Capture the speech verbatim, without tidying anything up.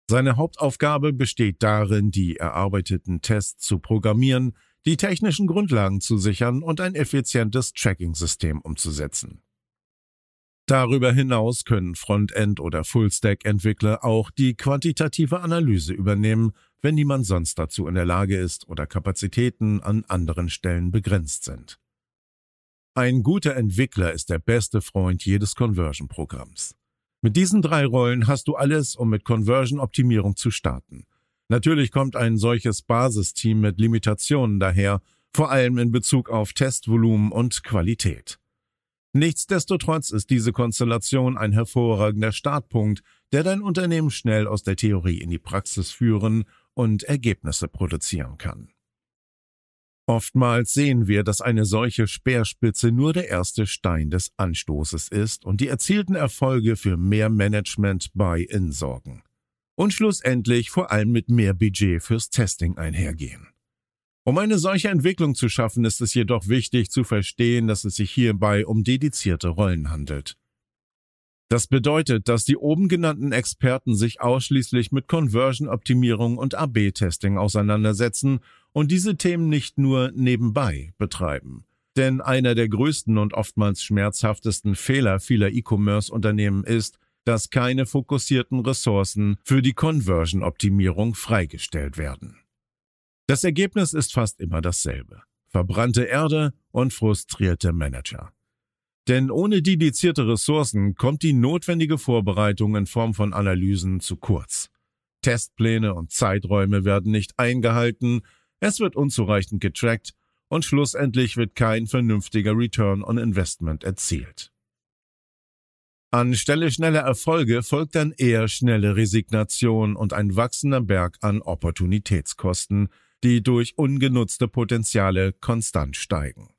Seine Hauptaufgabe besteht darin, die erarbeiteten Tests zu programmieren, die technischen Grundlagen zu sichern und ein effizientes Tracking-System umzusetzen. Darüber hinaus können Frontend- oder Full-Stack-Entwickler auch die quantitative Analyse übernehmen, wenn niemand sonst dazu in der Lage ist oder Kapazitäten an anderen Stellen begrenzt sind. Ein guter Entwickler ist der beste Freund jedes Conversion-Programms. Mit diesen drei Rollen hast du alles, um mit Conversion-Optimierung zu starten. Natürlich kommt ein solches Basisteam mit Limitationen daher, vor allem in Bezug auf Testvolumen und Qualität. Nichtsdestotrotz ist diese Konstellation ein hervorragender Startpunkt, der dein Unternehmen schnell aus der Theorie in die Praxis führen und Ergebnisse produzieren kann. Oftmals sehen wir, dass eine solche Speerspitze nur der erste Stein des Anstoßes ist und die erzielten Erfolge für mehr Management-Buy-in sorgen. Und schlussendlich vor allem mit mehr Budget fürs Testing einhergehen. Um eine solche Entwicklung zu schaffen, ist es jedoch wichtig zu verstehen, dass es sich hierbei um dedizierte Rollen handelt. Das bedeutet, dass die oben genannten Experten sich ausschließlich mit Conversion-Optimierung und A B Testing auseinandersetzen und diese Themen nicht nur nebenbei betreiben. Denn einer der größten und oftmals schmerzhaftesten Fehler vieler E-Commerce-Unternehmen ist, dass keine fokussierten Ressourcen für die Conversion-Optimierung freigestellt werden. Das Ergebnis ist fast immer dasselbe: verbrannte Erde und frustrierte Manager. Denn ohne dedizierte Ressourcen kommt die notwendige Vorbereitung in Form von Analysen zu kurz. Testpläne und Zeiträume werden nicht eingehalten, es wird unzureichend getrackt und schlussendlich wird kein vernünftiger Return on Investment erzielt. Anstelle schneller Erfolge folgt dann eher schnelle Resignation und ein wachsender Berg an Opportunitätskosten, die durch ungenutzte Potenziale konstant steigen.